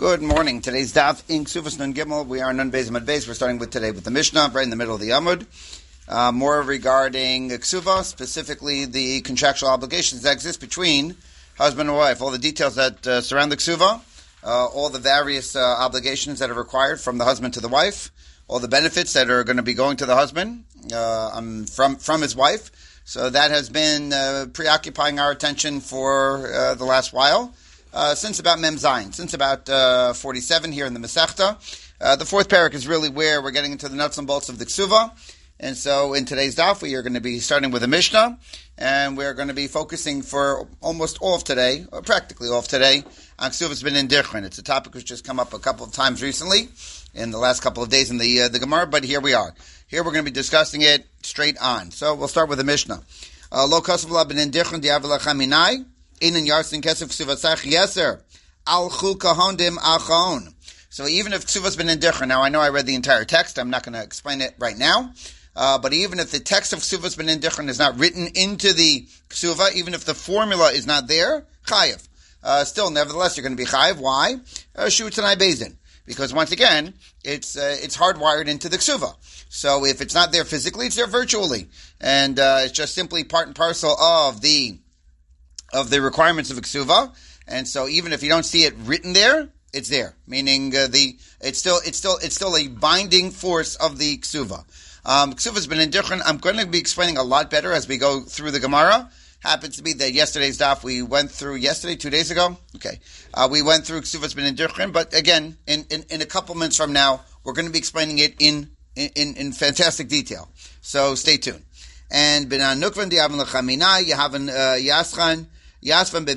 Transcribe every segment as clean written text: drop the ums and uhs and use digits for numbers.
Good morning. Today's daf in Ksuvas Nun Gimel. We are Nun Beis Amud Beis. We're starting with today with the Mishnah, right in the middle of the Amud. More regarding Ksuva, specifically the contractual obligations that exist between husband and wife. All the details that surround the Ksuva, all the various obligations that are required from the husband to the wife, all the benefits that are going to be going to the husband from his wife. So that has been preoccupying our attention for the last while. Since about Mem Zayin, since about 47 here in the Masechta. The fourth parak is really where we're getting into the nuts and bolts of the Ksuva. And so in today's daf, we are going to be starting with a Mishnah, and we're going to be focusing for almost all of today, or practically all of today, on Ksuva's B'nin Dichrin. It's a topic which has come up a couple of times recently, in the last couple of days in the Gemara, but here we are. Here we're going to be discussing it straight on. So we'll start with the Mishnah. Lo kasav la B'nin Dichrin di'av lachaminai. Inan yarsin kesef ksuvasach yeser al chul kahondim achon. So even if ksuva's been in dichrin, now I know I read the entire text, I'm not going to explain it right now, but even if the text of ksuva's been in dichrin is not written into the ksuva, even if the formula is not there, chayiv. Still, nevertheless, you're going to be chayiv. Why? Shutanai bezin. Because once again, it's hardwired into the ksuva. So if it's not there physically, it's there virtually. And it's just simply part and parcel of the requirements of a ksuva, and so even if you don't see it written there, it's there. Meaning it's still a binding force of the ksuva. Ksuva's been in different. I'm going to be explaining a lot better as we go through the Gemara. Happens to be that yesterday's daf we went through 2 days ago. Okay, we went through Ksuva's been in different, but again, in a couple minutes from now, we're going to be explaining it in fantastic detail. So stay tuned. And Benan Nukvan Diavin Lechamina Yahavan Yaschan. Another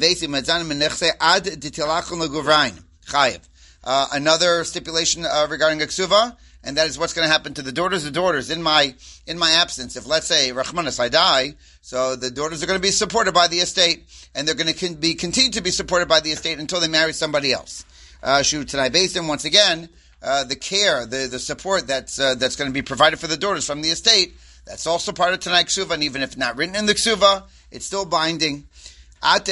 stipulation regarding a ksuva, and that is what's going to happen to the daughters in my absence. If, let's say, Rachmanis, I die, so the daughters are going to be supported by the estate, and they're going to continue to be supported by the estate until they marry somebody else. Shutanai Beis, once again, the care, the support that's going to be provided for the daughters from the estate, that's also part of Tanai Ksuva, and even if not written in the Ksuva, it's still binding. One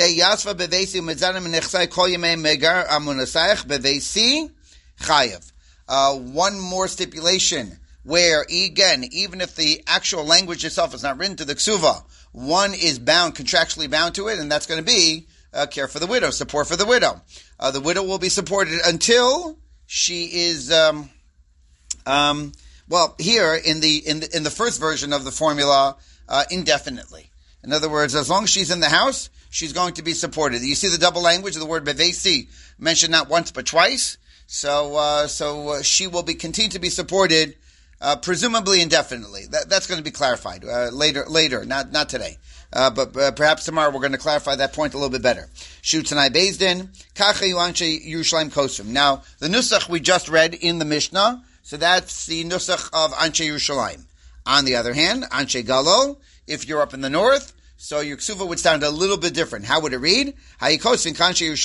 more stipulation where, again, even if the actual language itself is not written to the ksuva, one is contractually bound to it, and that's going to be care for the widow, support for the widow. The widow will be supported until she is, here in the first version of the formula, indefinitely. In other words, as long as she's in the house, she's going to be supported. You see the double language of the word bevesi mentioned not once but twice. So she will continue to be supported, presumably indefinitely. That's going to be clarified later, not today. But perhaps tomorrow we're going to clarify that point a little bit better. Shutanai Bezdin, Kache Yuanche Yerushalayim Kosum. Now, the nusach we just read in the Mishnah, so that's the nusach of Anshe Yerushalayim. On the other hand, Anshe Galil, if you're up in the north, so your ksuva would sound a little bit different. How would it read? They would read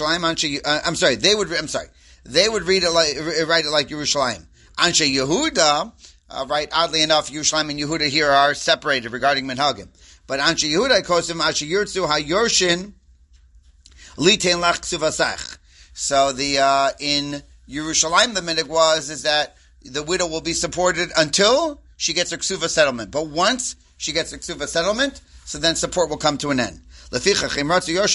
it write it like Yerushalayim. Anshe Yehuda, right? Oddly enough, Yerushalayim and Yehuda here are separated regarding minhagim. But Anshe Yehuda kosim Anshe Yirtzu hayorshin litein lach ksuvasach. So in Yerushalayim the minhag is that the widow will be supported until she gets her ksuva settlement. But once she gets her ksuva settlement, so then support will come to an end. Therefore, in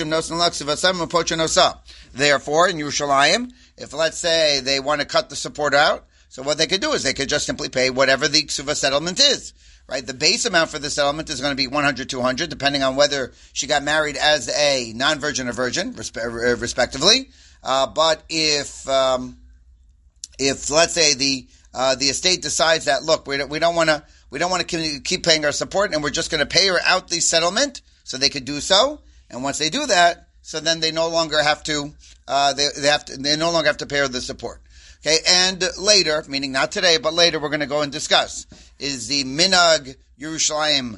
Yerushalayim, if let's say they want to cut the support out, so what they could do is they could just simply pay whatever the ksuva settlement is. Right? The base amount for the settlement is going to be 100, 200, depending on whether she got married as a non-virgin or virgin, respectively. But if let's say the estate decides that, look, we don't want to keep paying our support, and we're just going to pay her out the settlement, so they could do so. And once they do that, so then they no longer have to they no longer have to pay her the support. Okay, and later, meaning not today, but later, we're going to go and discuss is the minhag Yerushalayim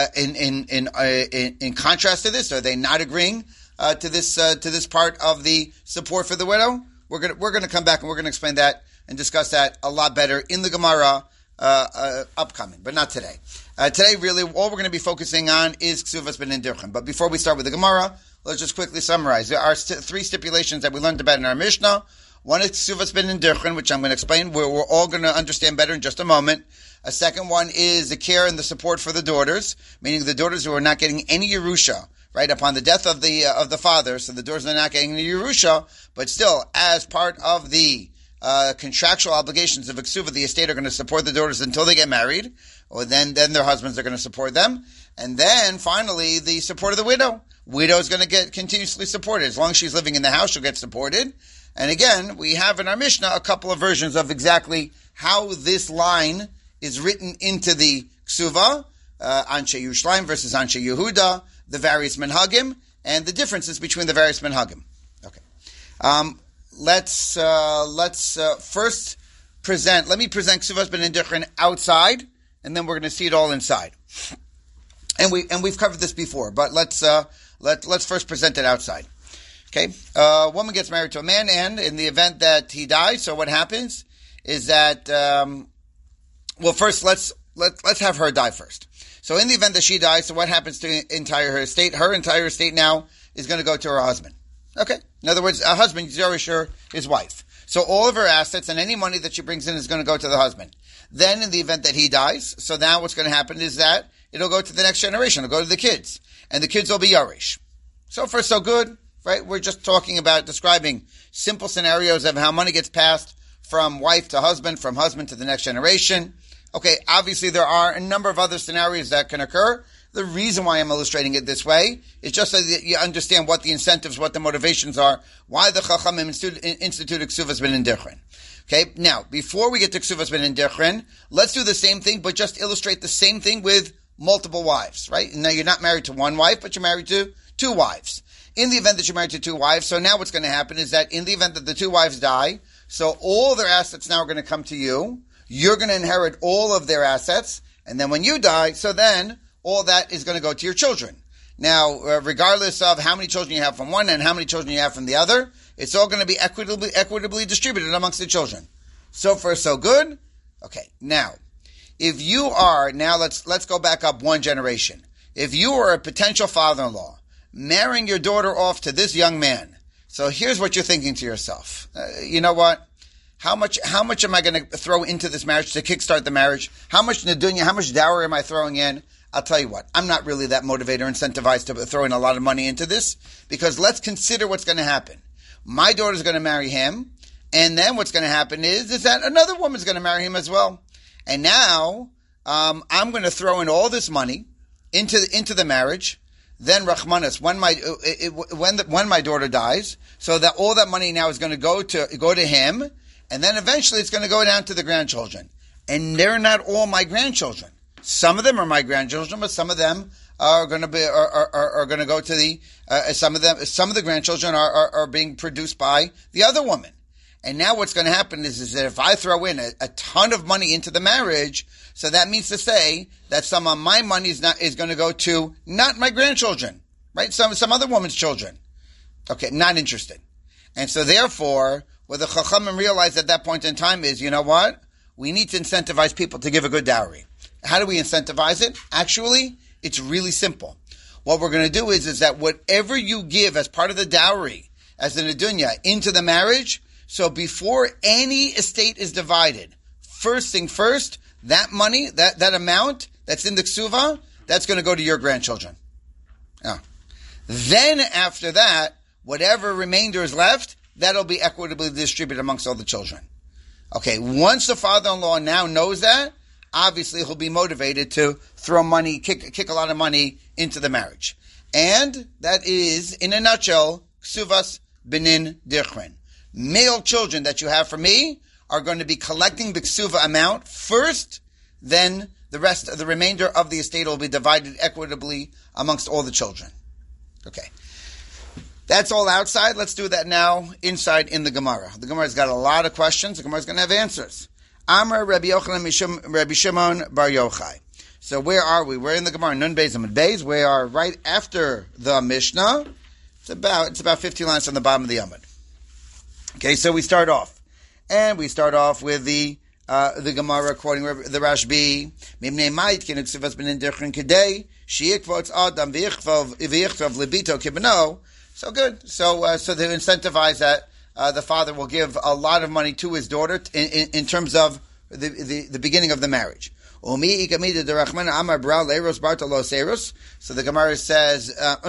in contrast to this. Are they not agreeing to this part of the support for the widow? We're going to come back and we're going to explain that and discuss that a lot better in the Gemara upcoming, but not today. Today, really, all we're going to be focusing on is Ksuvas B'nin Dichrin. But before we start with the Gemara, let's just quickly summarize. There are three stipulations that we learned about in our Mishnah. One is ksuvas ben dirchen, which I'm going to explain. We're all going to understand better in just a moment. A second one is the care and the support for the daughters, meaning the daughters who are not getting any Yerusha, right, upon the death of the father. So the daughters are not getting any Yerusha, but still, as part of the contractual obligations of Ksuva, the estate are going to support the daughters until they get married, or then their husbands are going to support them. And then finally, the support of the widow. Widow is going to get continuously supported. As long as she's living in the house, she'll get supported. And again, we have in our Mishnah a couple of versions of exactly how this line is written into the Ksuva, Anshe Yerushalayim versus Anshe Yehuda, the various minhagim, and the differences between the various minhagim. Okay. Let's first present. Let me present Ksuvas ben Dirchen outside, and then we're going to see it all inside. And we've covered this before, but let's first present it outside. Okay, a woman gets married to a man, and in the event that he dies, so what happens is that first let's have her die first. So in the event that she dies, so what happens to her entire estate? Her entire estate now is going to go to her husband. Okay, in other words, a husband Yerush his wife. So all of her assets and any money that she brings in is going to go to the husband. Then in the event that he dies, so now what's going to happen is that it'll go to the next generation. It'll go to the kids. And the kids will be Yerush. So far, so good, right? We're just talking about describing simple scenarios of how money gets passed from wife to husband, from husband to the next generation. Okay, obviously there are a number of other scenarios that can occur. The reason why I'm illustrating it this way is just so that you understand what the incentives, what the motivations are, why the Chachamim instituted Ksuvas ben Dirchen. Okay, now, before we get to Ksuvas ben Dirchen, let's do the same thing, but just illustrate the same thing with multiple wives, right? Now, you're not married to one wife, but you're married to two wives. In the event that you're married to two wives, so now what's going to happen is that in the event that the two wives die, so all their assets now are going to come to you. You're going to inherit all of their assets, and then when you die, so then all that is going to go to your children. Now, regardless of how many children you have from one and how many children you have from the other, it's all going to be equitably distributed amongst the children. So far, so good. Okay, now, if you are, now let's go back up one generation. If you are a potential father-in-law, marrying your daughter off to this young man, so here's what you're thinking to yourself. You know what? How much am I going to throw into this marriage to kickstart the marriage? How much nedunya, how much dowry am I throwing in? I'll tell you what, I'm not really that motivated or incentivized to throw in a lot of money into this, because let's consider what's going to happen. My daughter's going to marry him, and then what's going to happen is that another woman's going to marry him as well. And now, I'm going to throw in all this money into the marriage. Then Rachmanis, when my daughter dies, so that all that money now is going to go to him, and then eventually it's going to go down to the grandchildren. And they're not all my grandchildren. Some of them are my grandchildren, but some of them are going to be are going to go to the some of the grandchildren are being produced by the other woman. And now what's going to happen is that if I throw in a ton of money into the marriage, so that means to say that some of my money is going to go to not my grandchildren, right? Some other woman's children. Okay, not interested. And so therefore, what the Chachamim realized at that point in time is, you know what? We need to incentivize people to give a good dowry. How do we incentivize it? Actually, it's really simple. What we're going to do is that whatever you give as part of the dowry, as an adunya, into the marriage, so before any estate is divided, first thing first, that money, that amount that's in the ksuva, that's going to go to your grandchildren. Yeah. Then after that, whatever remainder is left, that'll be equitably distributed amongst all the children. Okay, once the father-in-law now knows that, obviously he'll be motivated to throw money, kick a lot of money into the marriage. And that is, in a nutshell, Ksuvas benin dirchen. Male children that you have from me are going to be collecting the ksuva amount first, then the remainder of the estate will be divided equitably amongst all the children. Okay. That's all outside. Let's do that now inside in the Gemara. The Gemara's got a lot of questions. The Gemara's going to have answers. Amar Rabbi Yochanan Rabbi Shimon Bar Yochai. So where are we? We're in the Gemara, Nun Beis Amud Beis. We are right after the Mishnah. It's about 15 lines from the bottom of the Amud. Okay, so we start off. And we start off with the Gemara quoting the Rashbi. Mimnei mait kinuk benin dirchen kedei sheikvots adam v'yichvav libito kibno. So good. So to incentivize that the father will give a lot of money to his daughter in terms of the beginning of the marriage. So the Gemara says,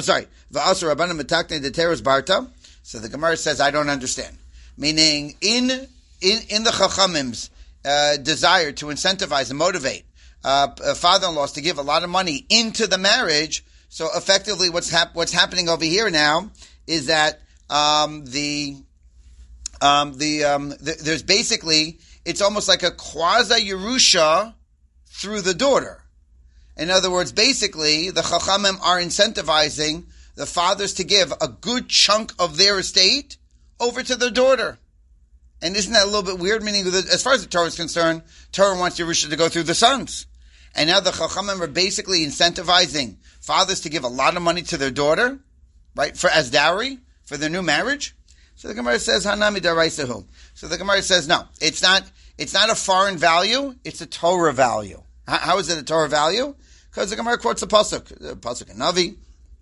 so the Gemara says, I don't understand. Meaning, in the Chachamim's desire to incentivize and motivate father-in-laws to give a lot of money into the marriage, so effectively what's happening over here now is that there's basically, it's almost like a quasi-Yerusha through the daughter. In other words, basically, the Chachamim are incentivizing the fathers to give a good chunk of their estate over to their daughter. And isn't that a little bit weird? Meaning, as far as the Torah is concerned, Torah wants Yerusha to go through the sons. And now the Chachamim are basically incentivizing fathers to give a lot of money to their daughter, right, as dowry, for their new marriage. So the Gemara says, Hanami daraisahu. So the Gemara says, no, it's not a foreign value, it's a Torah value. How is it a Torah value? Because the Gemara quotes the Pasuk in Navi.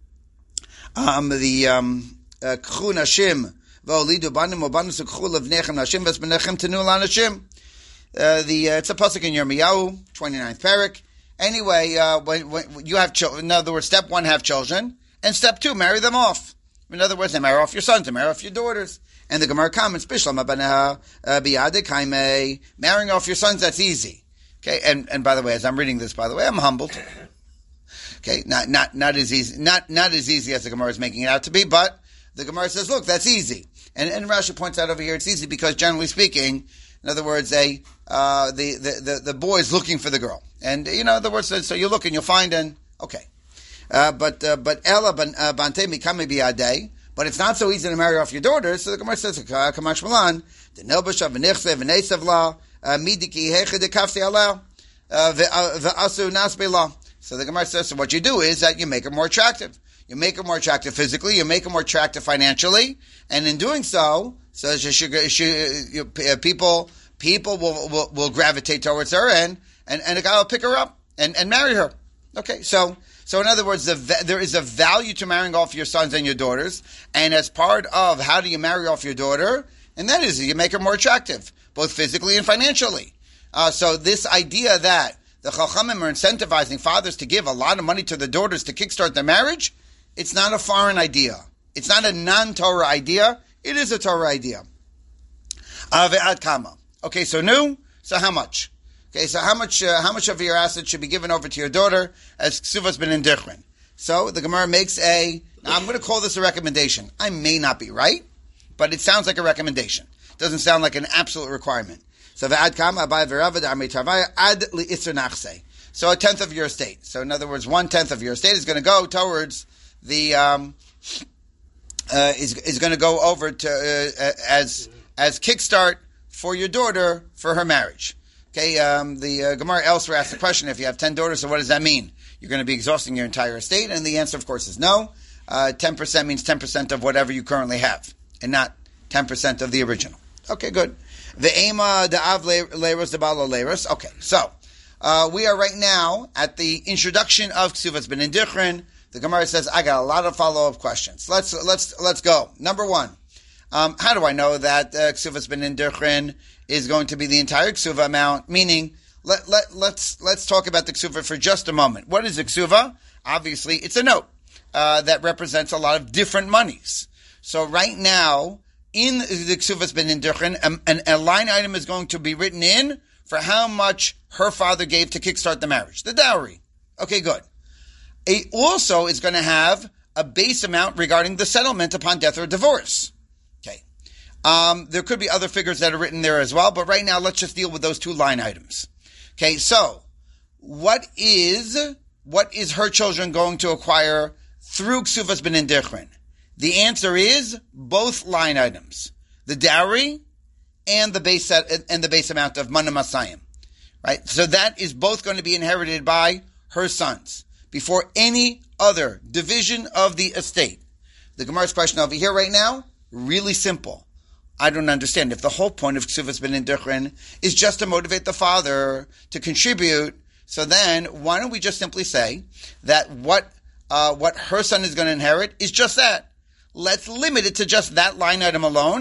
K'chu nashim v'olidu banim u'banus k'chu levnechem nashim v'esbenechem tenu l'anashim. It's a Pasuk in Yirmiyahu, 29th parak. Anyway, when you have children, in other words, step 1, have children, and step 2, marry them off. In other words, they marry off your sons, they marry off your daughters. And the Gemara comments, marrying off your sons, that's easy. Okay, and by the way, as I'm reading this, by the way, I'm humbled. Okay, not as easy, not as easy as the Gemara is making it out to be, but the Gemara says, look, that's easy. And Rashi points out over here, it's easy because generally speaking, in other words, the boy is looking for the girl. And, in other words, so you look and you'll find okay. But Ella bante mikame biadei, but it's not so easy to marry off your daughters. So the Gemara says, Kamash Malan, the Nelbasha v'nichse v'nesav la, midiki heche de kafsi ala, v'asu nasbe la. So the Gemara says, so what you do is that you make her more attractive. You make her more attractive physically, you make her more attractive financially, and in doing so, people will gravitate towards her, and a guy will pick her up and marry her. Okay, so in other words, there is a value to marrying off your sons and your daughters, and as part of how do you marry off your daughter, and that is you make her more attractive, both physically and financially. So this idea that the Chachamim are incentivizing fathers to give a lot of money to their daughters to kickstart their marriage, it's not a foreign idea. It's not a non-Torah idea. It is a Torah idea. Ve'ad kama. Okay, so how much? Okay, so how much of your assets should be given over to your daughter as ksuvas ben indichrin? So the Gemara makes now I'm going to call this a recommendation. I may not be right, but it sounds like a recommendation. It doesn't sound like an absolute requirement. So ve'ad kama abai v'ravad armei tavaya ad li'isr nachse. So 1/10 of your estate. So in other words, 1/10 of your estate is going to go towards the is going to go over to as kickstart for your daughter for her marriage. Okay, the Gemara elsewhere asks the question, if you have 10 daughters, so what does that mean? You're going to be exhausting your entire estate? And the answer, of course, is no. 10% means 10% of whatever you currently have, and not 10% of the original. Okay, good. The ema da'av leiros debalo leiros. Okay, so we are right now at the introduction of Ksuvas ben Indichrin. The Gemara says, I got a lot of follow-up questions. Let's go. Number 1. How do I know that Ksuvas ben Indichrin is going to be the entire Ksuva amount? Meaning, let's talk about the Ksuva for just a moment. What is a Ksuva? Obviously, it's a note that represents a lot of different monies. So right now, in the Ksuvas ben Indichrin, a line item is going to be written in for how much her father gave to kickstart the marriage, the dowry. Okay, good. It also is going to have a base amount regarding the settlement upon death or divorce. Okay. There could be other figures that are written there as well, but right now let's just deal with those 2 line items. Okay, so what is her children going to acquire through Ksuvas ben Indichrin? The answer is both line items, the dowry and the base amount of mana masayim. Right? So that is both going to be inherited by her sons before any other division of the estate. The Gemara's question over here right now, really simple. I don't understand. If the whole point of Ksuvas ben Indichrin is just to motivate the father to contribute, so then why don't we just simply say that what her son is going to inherit is just that. Let's limit it to just that line item alone,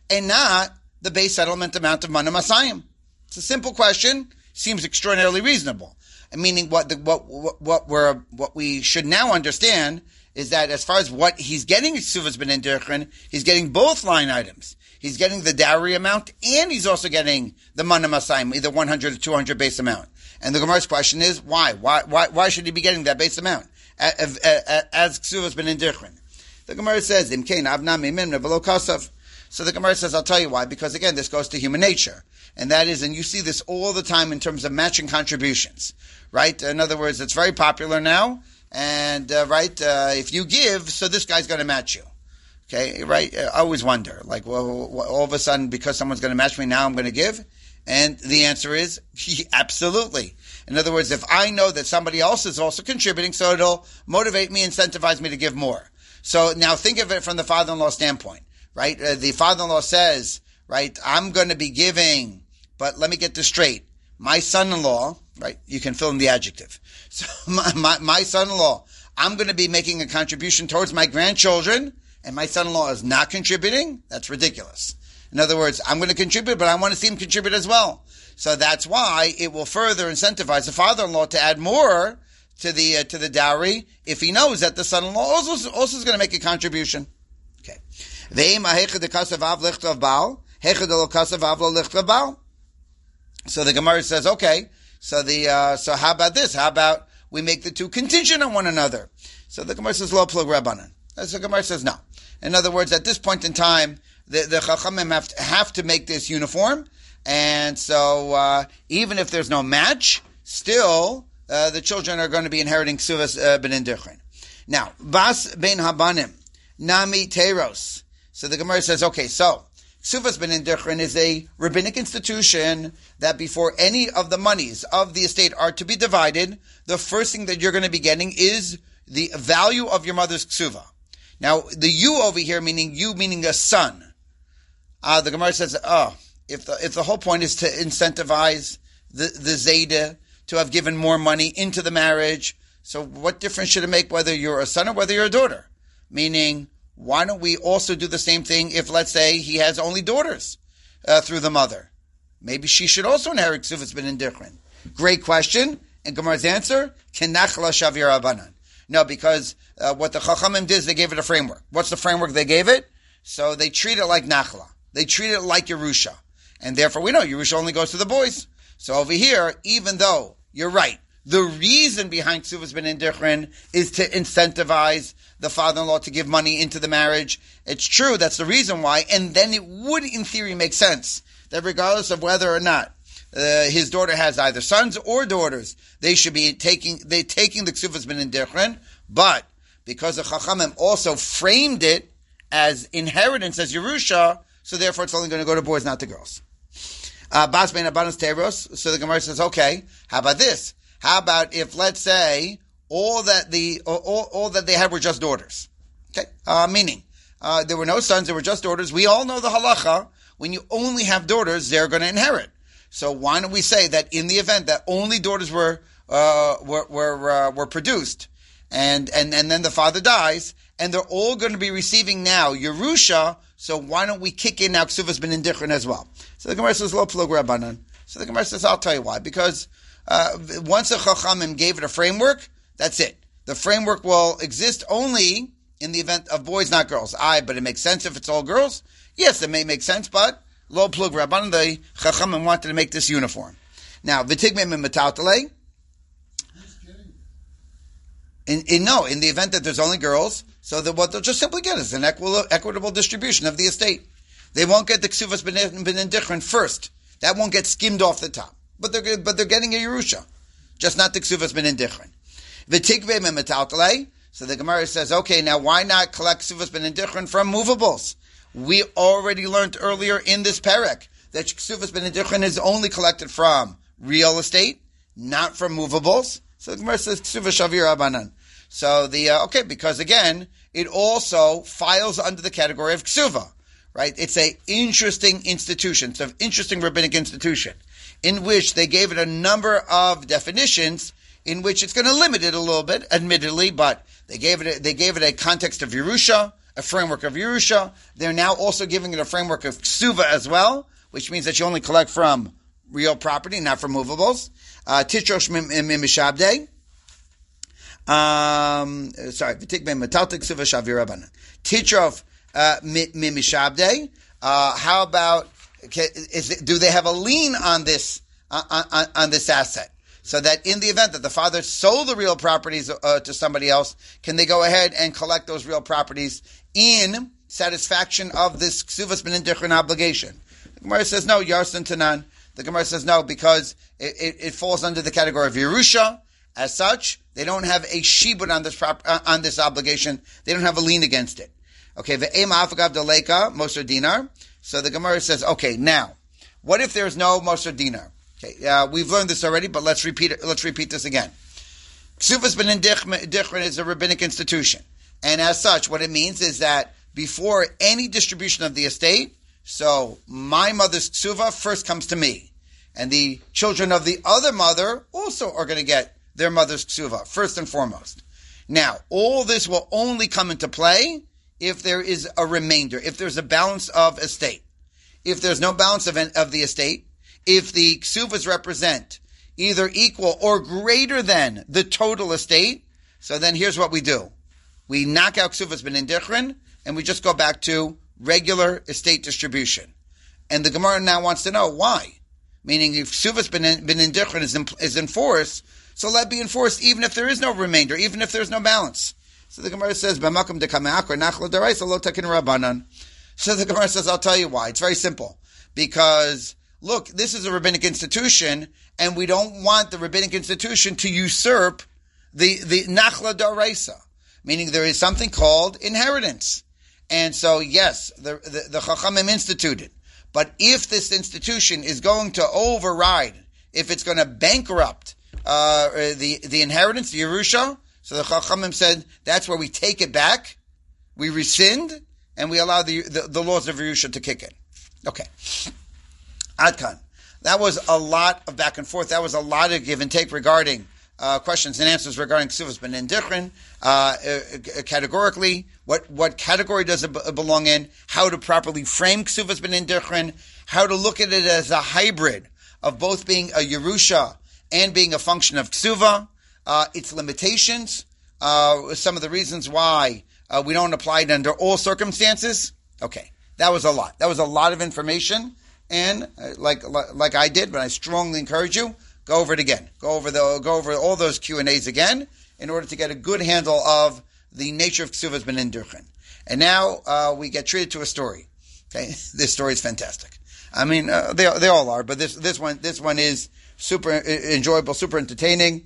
and not the base settlement amount of Mana Masayim? It's a simple question. Seems extraordinarily reasonable. Meaning what we should now understand is that as far as what he's getting Ksuvas B'nai Dirchen, he's getting both line items. He's getting the dowry amount, and he's also getting the Mana Masayim, either 100 or 200 base amount. And the Gemara's question is, why? Why should he be getting that base amount as Ksuvas B'nai Dirchen? The Gemara says, Imkein Avnami Mimna V'lo Kasav. So the Gemara says, I'll tell you why, because again, this goes to human nature. And that is, and you see this all the time in terms of matching contributions, right? In other words, it's very popular now, and if you give, so this guy's going to match you. Okay, right? I always wonder, like, well, all of a sudden, because someone's going to match me, now I'm going to give? And the answer is, absolutely. In other words, if I know that somebody else is also contributing, so it'll motivate me, incentivize me to give more. So now think of it from the father-in-law standpoint, right? The father-in-law says, right, I'm going to be giving, but let me get this straight. My son-in-law, right, you can fill in the adjective. So my son-in-law, I'm going to be making a contribution towards my grandchildren, and my son-in-law is not contributing? That's ridiculous. In other words, I'm going to contribute, but I want to see him contribute as well. So that's why it will further incentivize the father-in-law to add more to the dowry if he knows that the son-in-law also is going to make a contribution. Okay. So the Gemara says, okay, so how about this? How about we make the two contingent on one another? So the Gemara says, lo plug rabbanan. So the Gemara says, no. In other words, at this point in time, the Chachamim have to make this uniform, and so even if there's no match, still the children are going to be inheriting Ksuvas B'nai Dirchen. Now, Bas Ben Habanim, Nami Teros. So the Gemara says, okay, so Ksuvas B'nai Dirchen is a rabbinic institution that before any of the monies of the estate are to be divided, the first thing that you're going to be getting is the value of your mother's ksuva. Now, the you over here, meaning a son. The Gemara says, if the whole point is to incentivize the Zayda to have given more money into the marriage, so what difference should it make whether you're a son or whether you're a daughter? Meaning, why don't we also do the same thing if, let's say, he has only daughters through the mother? Maybe she should also inherit Ksuvas B'nai Dirchen. Great question. And Gemara's answer, Kenachla Shavir Abanan. No, because what the Chachamim did is they gave it a framework. What's the framework they gave it? So they treat it like Nachla. They treat it like Yerusha. And therefore we know Yerusha only goes to the boys. So over here, even though you're right, the reason behind Ksuvas B'nai Dirchen is to incentivize the father-in-law to give money into the marriage. It's true, that's the reason why. And then it would, in theory, make sense that regardless of whether or not his daughter has either sons or daughters, they should be taking the Ksuvas B'nai Dirchen, but because the Chachamim also framed it as inheritance, as Yerusha, so therefore it's only going to go to boys, not to girls. Bas Ben Abanas Teros. So the Gemara says, okay, how about this? How about if, let's say, all that they had were just daughters? Okay, meaning there were no sons, there were just daughters. We all know the halacha. When you only have daughters, they're going to inherit. So why don't we say that in the event that only daughters were produced, and then the father dies, and they're all going to be receiving now Yerusha, so why don't we kick in now Ksuvas B'nai Dirchen as well? So the Gemara says, Lo plug rabbanan. So the Gemara says, I'll tell you why. Because once the Chachamim gave it a framework, that's it. The framework will exist only in the event of boys, not girls. But it makes sense if it's all girls. Yes, it may make sense, but Lo plug rabbanan, the Chachamim wanted to make this uniform. Now, v'tigmei min metaltalei. In the event that there's only girls, so that what they'll just simply get is an equitable distribution of the estate. They won't get the Ksuvas B'nai Dirchen first. That won't get skimmed off the top. But they're getting a Yerusha. Just not the Ksuvas B'nai Dirchen. V'tikvei min metaltalei. So the Gemara says, okay, now why not collect Ksuvas B'nai Dirchen from movables? We already learned earlier in this parak that Ksuvas B'nai Dirchen is only collected from real estate, not from movables. So the Gemara says, Ksuvas Shavir Abanan. So because again, it also files under the category of Ksuva, right? It's a interesting institution. It's an interesting rabbinic institution in which they gave it a number of definitions in which it's going to limit it a little bit, admittedly, but they gave it a context of Yerusha, a framework of Yerusha. They're now also giving it a framework of Ksuva as well, which means that you only collect from real property, not from movables. Titrosh Mishabde. Titrof Mishabde. How about, do they have a lien on this asset? So that in the event that the father sold the real properties to somebody else, can they go ahead and collect those real properties in satisfaction of this Ksuvas B'nin Dichrin obligation? The Gemara says no, Yarsan Tanan. The Gemara says no, because it falls under the category of Yerusha. As such, they don't have a shibud on this obligation. They don't have a lien against it. Okay, ve'ema afagav deleka moser dinar. So the Gemara says, okay, now, what if there's no moser dinar? Okay, we've learned this already, but let's repeat it. Let's repeat this again. Ksuvas B'nin Dichrin is a rabbinic institution, and as such, what it means is that before any distribution of the estate, so my mother's ksuva first comes to me, and the children of the other mother also are going to get their mother's ksuva first and foremost. Now, all this will only come into play if there is a remainder, if there's a balance of estate. If there's no balance of the estate, if the ksuvas represent either equal or greater than the total estate, so then here's what we do. We knock out ksuvas b'nin dichrin, and we just go back to regular estate distribution. And the Gemara now wants to know why. Meaning, if ksuvas b'nin dichrin is enforced, so let it be enforced even if there is no remainder, even if there's no balance. So the Gemara says, "B'makom dekame'akor nachla deraisa lo takin rabbanan." So the Gemara says, I'll tell you why. It's very simple. Because, look, this is a rabbinic institution, and we don't want the rabbinic institution to usurp the nachla deraisa. Meaning there is something called inheritance. And so, yes, the Chachamim instituted. But if this institution is going to override, if it's going to bankrupt the inheritance, the Yerusha, so the Chachamim said that's where we take it back, we rescind, and we allow the laws of Yerusha to kick in. Okay. Adkan. That was a lot of back and forth. That was a lot of give and take regarding questions and answers regarding Ksuvas B'nin Dichrin, categorically. What category does it belong in? How to properly frame Ksuvas B'nin Dichrin? How to look at it as a hybrid of both being a Yerusha and being a function of Ksuva, its limitations, some of the reasons why we don't apply it under all circumstances. Okay, that was a lot. That was a lot of information, and like I did, but I strongly encourage you, go over it again. Go over all those Q&As again in order to get a good handle of the nature of Ksuvas B'nin Dichrin. And now we get treated to a story. Okay, this story is fantastic. I mean, they all are, but this one is super enjoyable, super entertaining.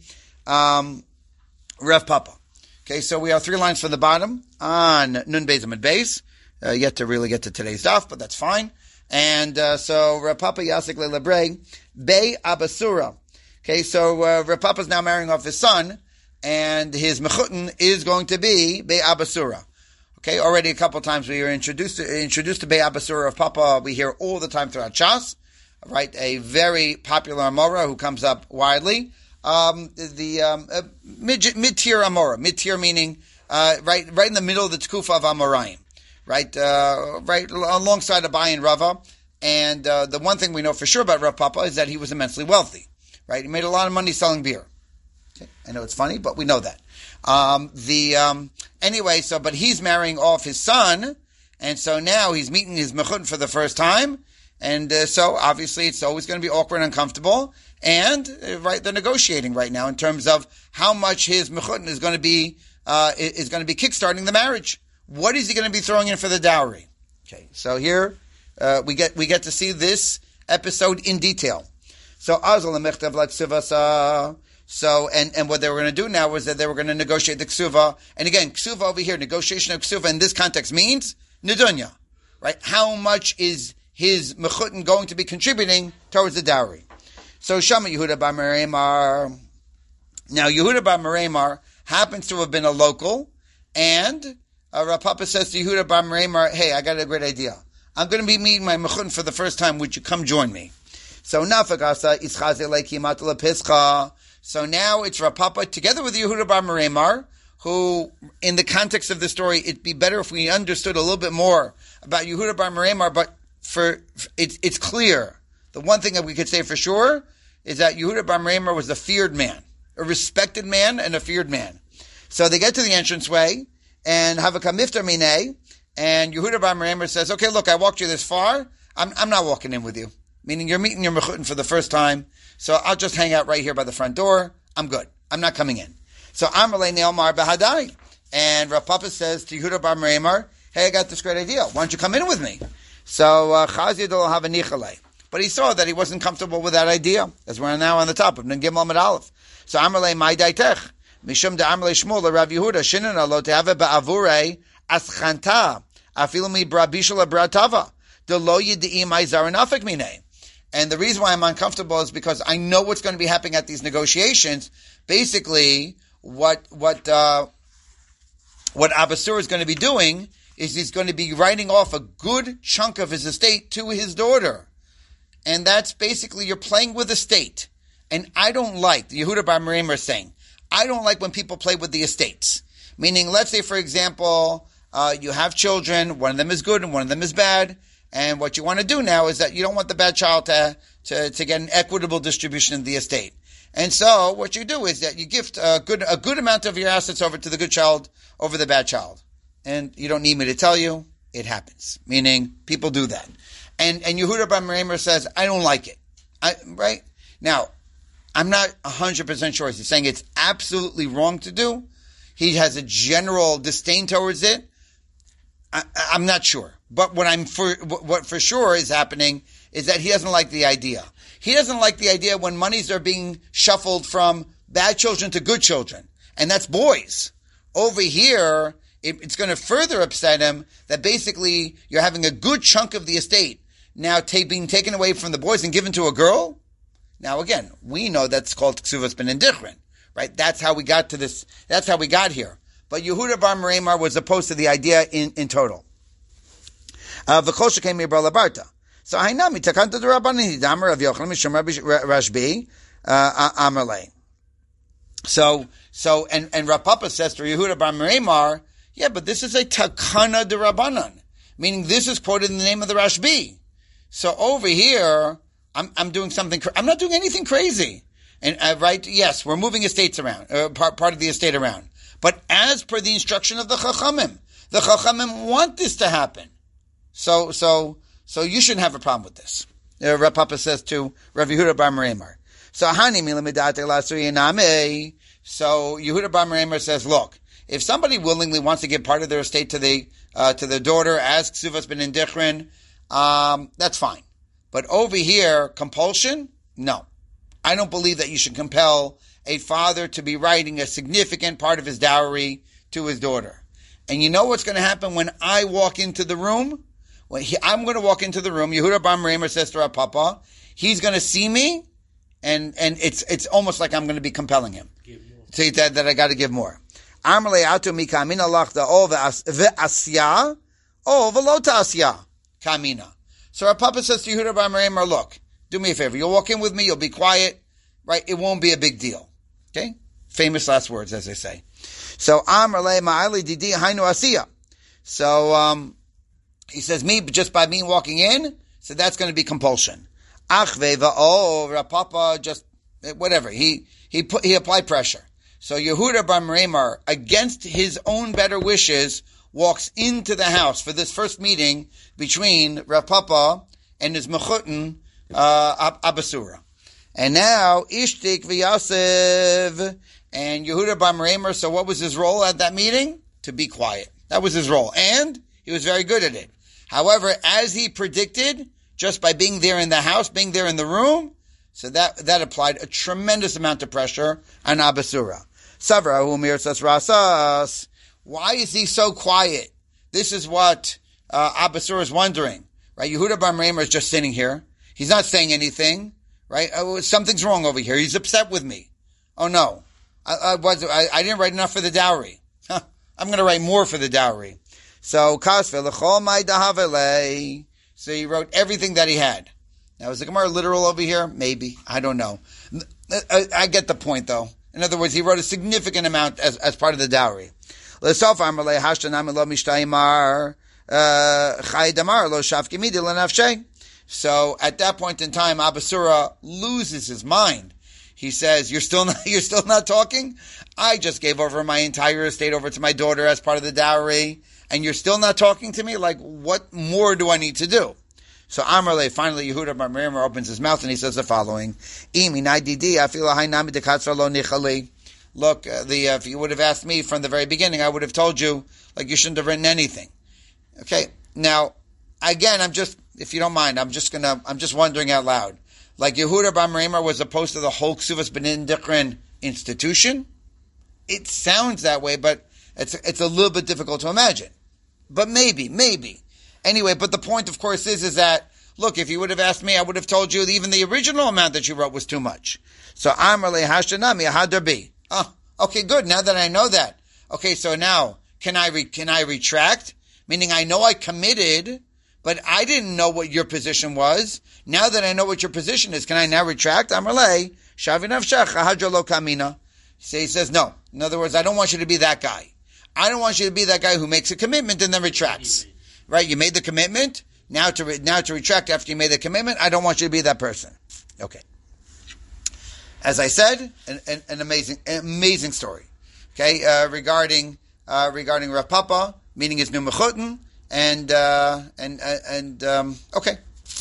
Rav Papa. Okay, so we have 3 lines from the bottom on Nun Beis Amud Beis. Yet to really get to today's daf, but that's fine. And so Rav Papa Yasik Lebrei Bei Abasura. Okay, so Rav Papa's now marrying off his son, and his mechutin is going to be Bei Abasura. Okay, already a couple of times we were introduced to Bei Abasura of Papa. We hear all the time throughout Shas, right? A very popular Amora who comes up widely. Mid-tier Amora. Mid-tier meaning right in the middle of the Tkufa of Amoraim. Right alongside Abai and Rava. And the one thing we know for sure about Rav Papa is that he was immensely wealthy. Right? He made a lot of money selling beer. Okay. I know it's funny, but we know that. Anyway, but he's marrying off his son, and so now he's meeting his mechut for the first time, and so obviously it's always going to be awkward and uncomfortable, and they're negotiating right now in terms of how much his mechut is going to be kickstarting the marriage. What is he going to be throwing in for the dowry? Okay, so here we get to see this episode in detail. So Azal Mechtav Laksuvasa. So, and what they were going to do now was that they were going to negotiate the ksuva. And again, ksuva over here, negotiation of ksuva in this context means nedunya, right? How much is his mechutin going to be contributing towards the dowry? So Shama Yehuda bar Meremar. Now, Yehuda bar Meremar happens to have been a local, and Rav Papa says to Yehuda bar Meremar, hey, I got a great idea. I'm going to be meeting my mechutin for the first time. Would you come join me? So Nafagasa Ischaze Leiki Matala Pischa. So now it's Rav Papa together with Yehuda bar Meremar, who, in the context of the story, it'd be better if we understood a little bit more about Yehuda bar Merimar, but it's clear. The one thing that we could say for sure is that Yehuda bar Merimar was a feared man, a respected man and a feared man. So they get to the entranceway, and Havaka Miftar Mineh, and Yehuda bar Merimar says, okay, look, I walked you this far, I'm not walking in with you. Meaning you're meeting your mechutin for the first time, so I'll just hang out right here by the front door. I'm good. I'm not coming in. So Amrle Neomar Bahadai. And Rav Papa says to Yehuda bar Merimar, hey, I got this great idea. Why don't you come in with me? So Chazidol Havanichale. But he saw that he wasn't comfortable with that idea, as we're now on the top of Nun Gimel Amud Aleph. So Amrle Mai Daitech. Mishum de Amrle Shmuel Rav Yehuda Shinana Lo Tehave Ba'avure Aschanta Afilumi Brabishal Bratava De Lo Yidei Mai Zaranafik Mineh. And the reason why I'm uncomfortable is because I know what's going to be happening at these negotiations. Basically, what Abasur is going to be doing is he's going to be writing off a good chunk of his estate to his daughter. And that's basically, you're playing with estate. And I don't like, Yehuda bar Merimar is saying, I don't like when people play with the estates. Meaning, let's say, for example, you have children, one of them is good and one of them is bad. And what you want to do now is that you don't want the bad child to get an equitable distribution of the estate. And so what you do is that you gift a good amount of your assets over to the good child over the bad child. And you don't need me to tell you, it happens. Meaning, people do that. And Yehuda bar Merimar says, I don't like it. Right? Now, I'm not 100% sure. He's saying it's absolutely wrong to do. He has a general disdain towards it. I'm not sure. But what for sure is happening is that he doesn't like the idea. He doesn't like the idea when monies are being shuffled from bad children to good children. And that's boys. Over here, it's going to further upset him that basically you're having a good chunk of the estate now being taken away from the boys and given to a girl. Now again, we know that's called Ksuvas ben Indichrin, right? That's how we got to this. That's how we got here. But Yehuda bar Merimar was opposed to the idea in total. V'chosha came Ibra Labarta. So Hainami takanta the Rabbanim Damer of Yochanan Mishum Rashbi Amalei. So and Rav Papa says to Yehuda bar Merimar, yeah, but this is a takana de Rabbanan, meaning this is quoted in the name of the Rashbi. So over here, I'm doing something. I'm not doing anything crazy. And right, yes, we're moving estates around, part of the estate around. But as per the instruction of the Chachamim want this to happen. So you shouldn't have a problem with this. Rav Papa says to Rav Yehuda bar Merimar. So Yehuda bar Merimar says, look, if somebody willingly wants to give part of their estate to the daughter as Ksuvas ben Indichrin, that's fine. But over here, compulsion? No. I don't believe that you should compel a father to be writing a significant part of his dowry to his daughter. And you know what's going to happen when I walk into the room? I'm going to walk into the room. Yehuda bar Merimar says to Rav Papa, he's going to see me, and it's almost like I'm going to be compelling him. Say that I got to give more. Amrle atu mikamina lachda o ve'asya o ve'lo ta'asya kamina. So Rav Papa says to Yehuda bar Merimar, look, do me a favor. You'll walk in with me. You'll be quiet, right? It won't be a big deal. Okay? Famous last words, as they say. So Amrle ma'ali didi hainu asiya. So he says, just by me walking in, so that's going to be compulsion. Achve va'o, Rav Papa just whatever. He applied pressure. So Yehuda bar Merimar, against his own better wishes, walks into the house for this first meeting between Rav Papa and his mechutin, Abasura. And now, Ishtik v'Yasev, and Yehuda bar Merimar, so what was his role at that meeting? To be quiet. That was his role. And he was very good at it. However, as he predicted, just by being there in the house, being there in the room, so that applied a tremendous amount of pressure on Abasura. Savra umirsas rasas. Why is he so quiet? This is what Abasura is wondering, right? Yehuda bar Merimar is just sitting here. He's not saying anything, right? Something's wrong over here. He's upset with me. Oh no, I didn't write enough for the dowry. I'm going to write more for the dowry. So so he wrote everything that he had. Now, is the Gemara literal over here? Maybe. I don't know. I get the point, though. In other words, he wrote a significant amount as part of the dowry. So at that point in time, Abasura loses his mind. He says, you're still not talking? I just gave over my entire estate over to my daughter as part of the dowry, and you're still not talking to me? Like, what more do I need to do? So Amrle, finally Yehuda bar Merimah opens his mouth and he says the following: Look, if you would have asked me from the very beginning, I would have told you, like, you shouldn't have written anything. Okay? Now, again, if you don't mind, I'm just wondering out loud. Like, Yehuda bar Merimah was opposed to the whole Ksuvas B'nin Dichrin institution? It sounds that way, but it's a little bit difficult to imagine. But maybe. Anyway, but the point, of course, is that, look, if you would have asked me, I would have told you that even the original amount that you wrote was too much. So, Amrle Hashanami Ahadarbi. Oh, okay, good. Now that I know that. Okay, so now, can I retract? Meaning I know I committed, but I didn't know what your position was. Now that I know what your position is, can I now retract? Amrle Shavinavshach Ahadra Lo Kamina. So he says, no. In other words, I don't want you to be that guy. I don't want you to be that guy who makes a commitment and then retracts. Right? You made the commitment. Now to retract after you made the commitment, I don't want you to be that person. Okay. As I said, an amazing story. Okay, regarding Rav Papa meeting his new mechutin, okay,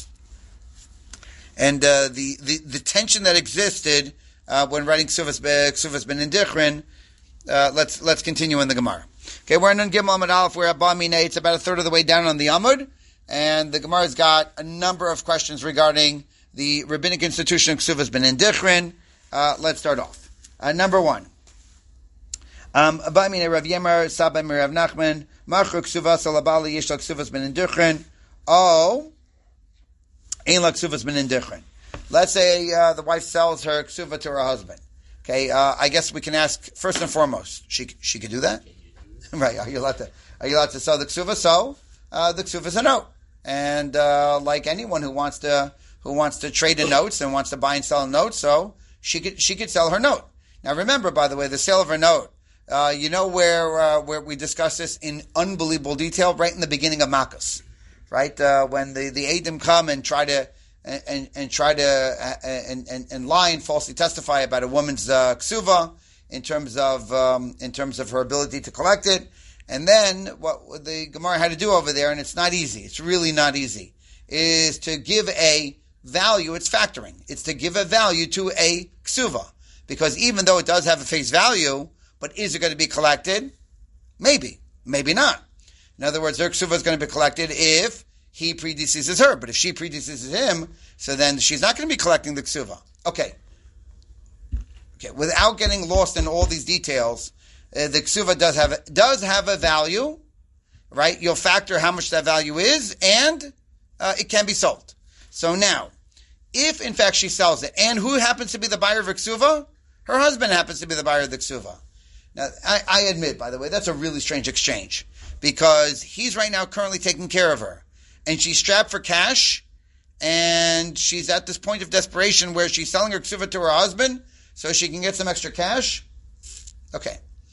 and the tension that existed when writing Ksuvas B'nin Dichrin. Let's continue in the Gemara. Okay, we're in Gimel Amud Aleph. We're at Ba Minei. It's about a third of the way down on the Amud, and the Gemara's got a number of questions regarding the rabbinic institution of Ksuvas B'nin Dichrin. Let's start off. Number one. Ba Minei Rav Yemer Saba Rav Nachman Machru Ksuvas Alabali Yesh Ksuvas B'nin Dichrin. Oh, Ein La Ksuvas B'nin Dichrin. Let's say the wife sells her ksuva to her husband. Okay, I guess we can ask first and foremost. She could do that, right? Are you allowed to sell the ksuva? So the ksuva is a note, and like anyone who wants to trade in notes and wants to buy and sell a note, so she could sell her note. Now remember, by the way, the sale of her note. You know where we discuss this in unbelievable detail, right in the beginning of Makos, right? When the Eidim come and try to lie and falsely testify about a woman's ksuva in terms of her ability to collect it, and then what the Gemara had to do over there, and it's not easy. It's really not easy. Is to give a value. It's factoring. It's to give a value to a ksuva, because even though it does have a face value, but is it going to be collected? Maybe not. In other words, her ksuva is going to be collected if he predeceases her, but if she predeceases him, so then she's not going to be collecting the ksuva. Okay. Without getting lost in all these details, the ksuva does have a value, right? You'll factor how much that value is, and it can be sold. So now, if in fact she sells it, and who happens to be the buyer of the ksuva? Her husband happens to be the buyer of the ksuva. Now, I admit, by the way, that's a really strange exchange, because he's right now currently taking care of her. And she's strapped for cash, and she's at this point of desperation where she's selling her ksuva to her husband so she can get some extra cash. Okay.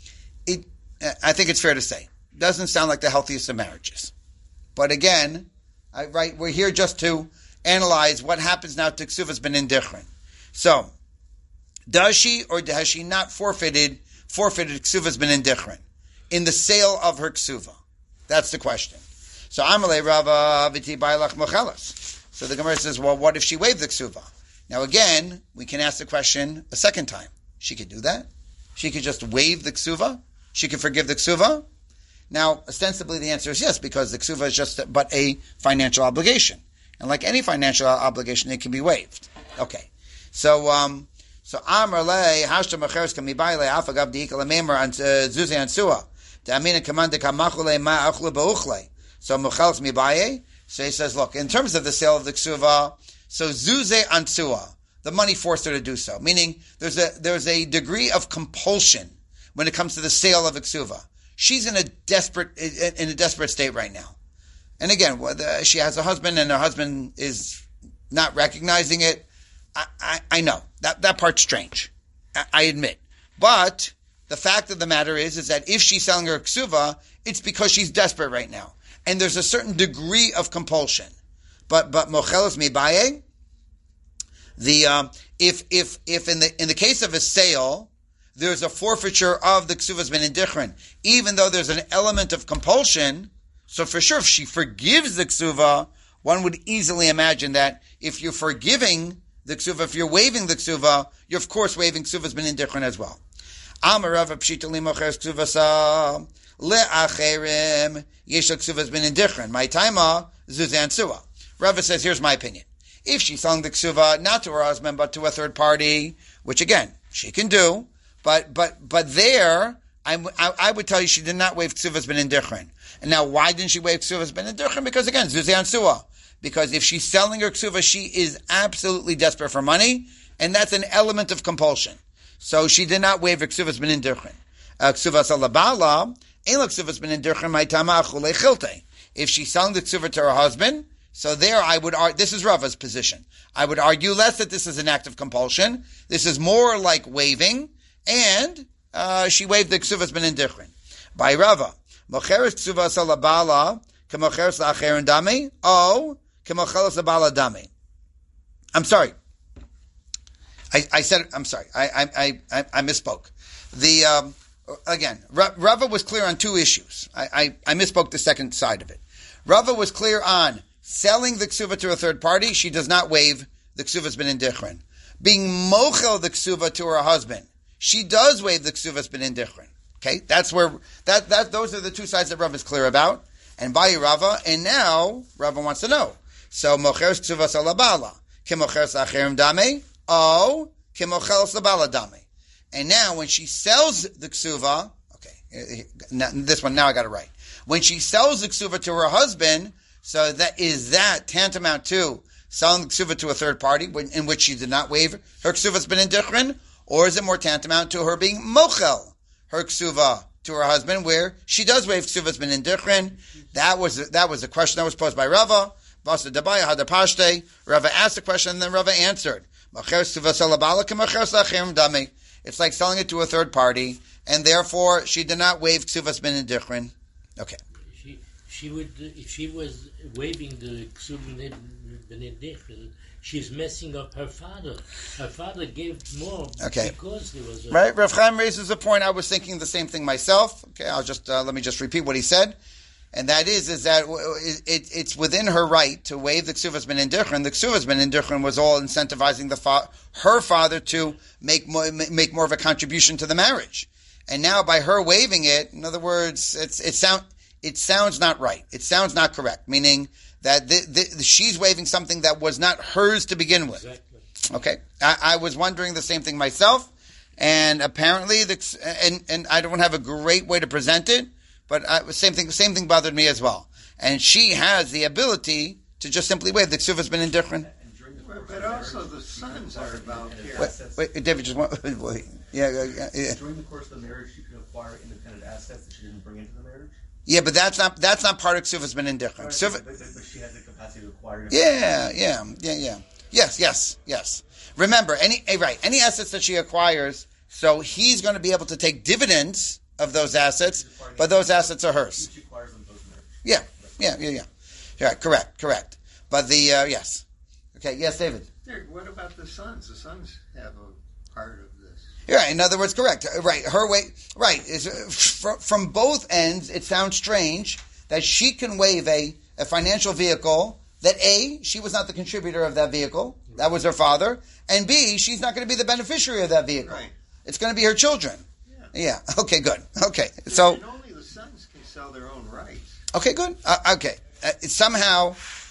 I think it's fair to say. Doesn't sound like the healthiest of marriages. But again, we're here just to analyze what happens now to ksuvas b'nin dichrin. So, does she or has she not forfeited ksuvas b'nin dichrin in the sale of her ksuva? That's the question. So Amalei Rava Viti Bailach Mochelas. So the Gemara says, well, what if she waived the ksuva? Now again, we can ask the question a second time. She could do that. She could just waive the ksuva. She could forgive the ksuva. Now, ostensibly the answer is yes, because the ksuva is just but a financial obligation. And like any financial obligation, it can be waived. Okay. So Amalei Hashta Mochelas Kami Bailei Afagav Diikal Amemer and Zuzi Ansua. Ta'amina Kamanda Kamachule Ma Achle Ba'uchle. So Mochelas Mibaye. So he says, look, in terms of the sale of the ksuva, so Zuze Ansua, the money forced her to do so. Meaning there's a degree of compulsion when it comes to the sale of a ksuva. She's in a desperate state right now. And again, she has a husband and her husband is not recognizing it. I know that part's strange. I admit. But the fact of the matter is that if she's selling her ksuva, it's because she's desperate right now. And there's a certain degree of compulsion. But mochelos mibaye, if in the case of a sale, there's a forfeiture of the ksuvas ben indichrin, even though there's an element of compulsion. So for sure, if she forgives the ksuva, one would easily imagine that if you're forgiving the ksuva, if you're waiving the ksuva, you're of course waiving ksuvas ben indichrin as well. Amar Rava pshita li mocheres ksuvasa le'acherim yesh ksuvas ben indichrin. My taima zuzan sua. Rava says, here's my opinion. If she's selling the ksuva not to her husband but to a third party, which again she can do, but there I would tell you she did not waive ksuvas ben indichrin. And now why didn't she waive ksuvas ben indichrin? Because again, zuzan sua. Because if she's selling her ksuva, she is absolutely desperate for money, and that's an element of compulsion. So she did not waive her ksuvas ben indichrin. Ksuvas alabala, ein la ksuvas ben indichrin ma'itama achulei chilte. If she's selling the ksuva to her husband, so there I would argue, this is Rava's position. I would argue less that this is an act of compulsion. This is more like waiving, and she waived the ksuvas ben indichrin. By Rava, mocheres ksuvas alabala, kemocheres la'acherin dami, o kemocheres labala dami. I'm sorry. I said, I'm sorry. I misspoke. Again, Rava was clear on two issues. I misspoke the second side of it. Rava was clear on selling the ksuva to a third party. She does not waive the ksuvas ben indichrin. Being mochel the ksuva to her husband, she does waive the ksuvas ben indichrin. Okay, that's where those are the two sides that Rava is clear about. And by Rava, and now Rava wants to know. So mocheres ksuvas alabala, kemocheres acherim dame, o kemocheres labala dame. And now when she sells the ksuva, okay, this one now I got it right. When she sells the ksuva to her husband, so that tantamount to selling the ksuva to a third party, in which she did not waive her ksuvas ben indichrin, or is it more tantamount to her being mochel her ksuva to her husband, where she does waive ksuvas ben indichrin? That was a question that was posed by Rava. Basa dabaya hadapashte. Rava asked the question, and then Rava answered. It's like selling it to a third party, and therefore she did not waive ksuvas ben indichrin. Okay. She would, if she was waiving the ksuvas ben indichrin, she's messing up her father. Her father gave more because there was right. Rav Chaim raises a point. I was thinking the same thing myself. Okay, I'll just let me just repeat what he said, and that is that it's within her right to waive the ksuvas ben indichrin. The ksuvas ben indichrin was all incentivizing her father to make more of a contribution to the marriage, and now by her waiving it, in other words, it sounds not right. It sounds not correct. Meaning that she's waiving something that was not hers to begin with. Exactly. Okay, I was wondering the same thing myself, and apparently, and I don't have a great way to present it, but same thing bothered me as well. And she has the ability to just simply waive the ksuvas ben indichrin. But also the sons are about here. Wait, David, just one. Yeah. During the course of the marriage, she could acquire independent assets that she didn't bring into the marriage. Yeah, but that's not part of ksuvas ben indichrin. But she has the capacity to acquire. Yeah. Yes. Remember, any assets that she acquires, so he's going to be able to take dividends of those assets, but those assets are hers. She acquires them post-marriage. Yeah. Right, correct. But yes. Okay, yes, David. What about the sons? The sons have a part of this. Yeah, in other words, correct. Right, her way. Right, from both ends, it sounds strange that she can waive a financial vehicle that A, she was not the contributor of that vehicle, that was her father, and B, she's not going to be the beneficiary of that vehicle. Right. It's going to be her children. Yeah. Okay, good. Okay, so and only the sons can sell their own rights. Okay, good. Okay, somehow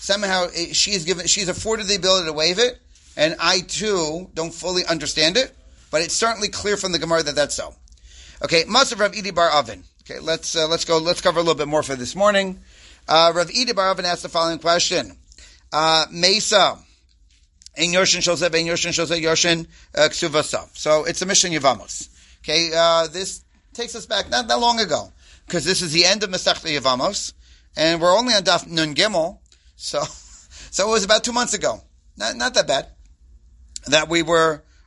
she's afforded the ability to waive it, and I too don't fully understand it, but it's certainly clear from the Gemara that that's so. Okay, Masav Rav Idi Bar Avin. Okay, let's cover a little bit more for this morning. Rav Idi Bar Avin asked the following question: Mesa ein Yoshin Shoseh ein Yoshin Shoseh Yoshin Ksuvasa. So it's a Mishnah Yevamos. Okay, this takes us back not that long ago, because this is the end of Masechta Yevamos, and we're only on Daf Nun Gimel, so it was about 2 months ago. Not that bad. That we were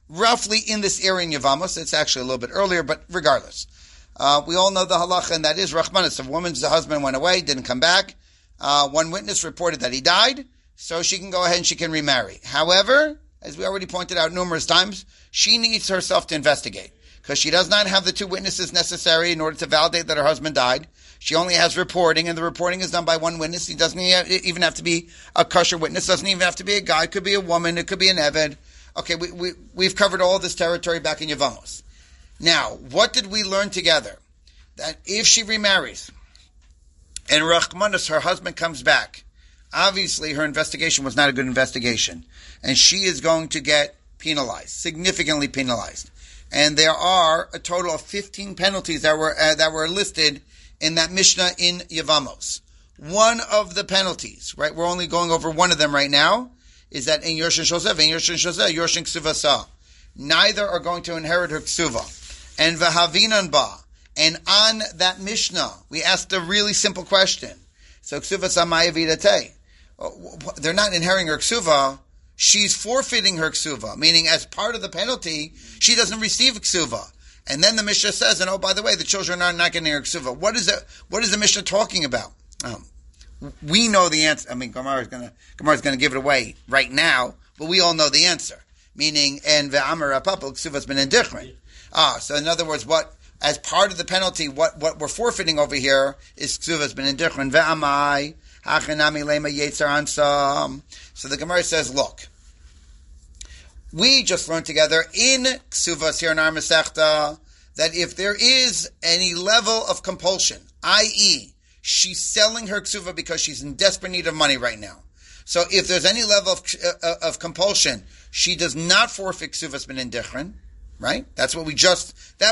roughly in this area in Yevamos. It's actually a little bit earlier, but regardless. We all know the halacha, and that is Rachmanis. If a woman's husband went away, didn't come back, one witness reported that he died, so she can go ahead and she can remarry. However, as we already pointed out numerous times, she needs herself to investigate, because she does not have the two witnesses necessary in order to validate that her husband died. She only has reporting, and the reporting is done by one witness. He doesn't even have to be a kosher witness, doesn't even have to be a guy, it could be a woman, it could be an eved. Okay, we've covered all this territory back in Yevamos. Now, what did we learn together? That if she remarries, and Rachmanis, her husband, comes back, obviously her investigation was not a good investigation, and she is going to get penalized, significantly penalized. And there are a total of 15 penalties that were listed in that Mishnah in Yevamos. One of the penalties, right, we're only going over one of them right now, is that in Yorshin Yorshin Ksuvasa, neither are going to inherit her Ksuva. And V'havinan ba, and on that Mishnah, we asked a really simple question. So Ksuvasa ma'avidate, they're not inheriting her Ksuva, she's forfeiting her Ksuva, meaning as part of the penalty, she doesn't receive Ksuva. And then the Mishnah says, and oh, by the way, the children are not getting her Ksuva. What is the Mishnah talking about? We know the answer. I mean, Gemara is going to give it away right now, but we all know the answer. Meaning, and ve'amar apapel Ksuva's been indifferent. So in other words, as part of the penalty, what we're forfeiting over here is Ksuva's been indifferent. Ve'amai, hachanami lema yetzar ansam. So the Gemara says, look, we just learned together in Ksuvas here in our Masechta that if there is any level of compulsion, i.e., she's selling her Ksuva because she's in desperate need of money right now. So if there's any level of compulsion, she does not forfeit Ksuvas bin indifferent. Right? That's what we just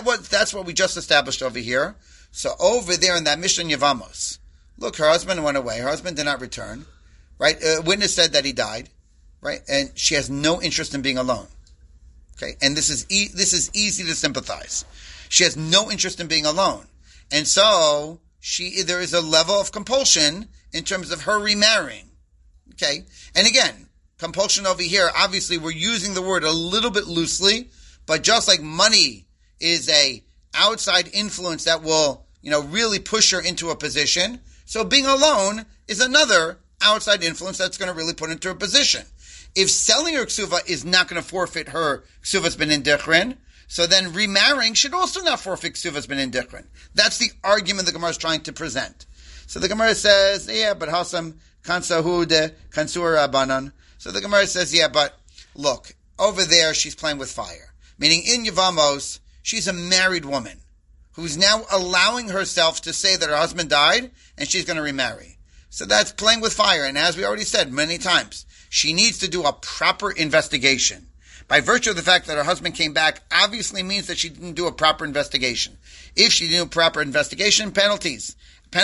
established over here. So over there in that Mishnah Yevamos, look, her husband went away. Her husband did not return. Right? A witness said that he died. Right? And she has no interest in being alone. Okay? And this is easy to sympathize. She has no interest in being alone. And so there is a level of compulsion in terms of her remarrying. Okay? And again, compulsion over here, obviously we're using the word a little bit loosely. But just like money is a outside influence that will, really push her into a position, so being alone is another outside influence that's going to really put her into a position. If selling her ksuva is not going to forfeit her ksuva's ben indichrin, so then remarrying should also not forfeit ksuva's ben indichrin. That's the argument the Gemara is trying to present. So the Gemara says, yeah, but hasam kansahu de kansur abanan. So the Gemara says, yeah, but look, over there she's playing with fire. Meaning in Yevamos, she's a married woman who's now allowing herself to say that her husband died and she's going to remarry. So that's playing with fire. And as we already said many times, she needs to do a proper investigation. By virtue of the fact that her husband came back, obviously means that she didn't do a proper investigation. If she didn't do a proper investigation, penalties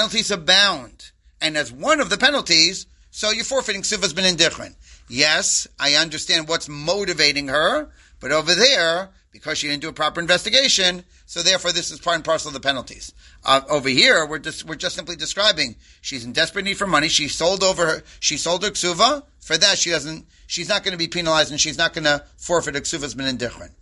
abound. And as one of the penalties, so you're forfeiting Ksuvas bin indifferent. Yes, I understand what's motivating her, but over there, because she didn't do a proper investigation, so therefore this is part and parcel of the penalties. Over here, we're just simply describing she's in desperate need for money. She sold her ksuva. For that, she's not going to be penalized, and she's not going to forfeit a ksuva's bin indifferent.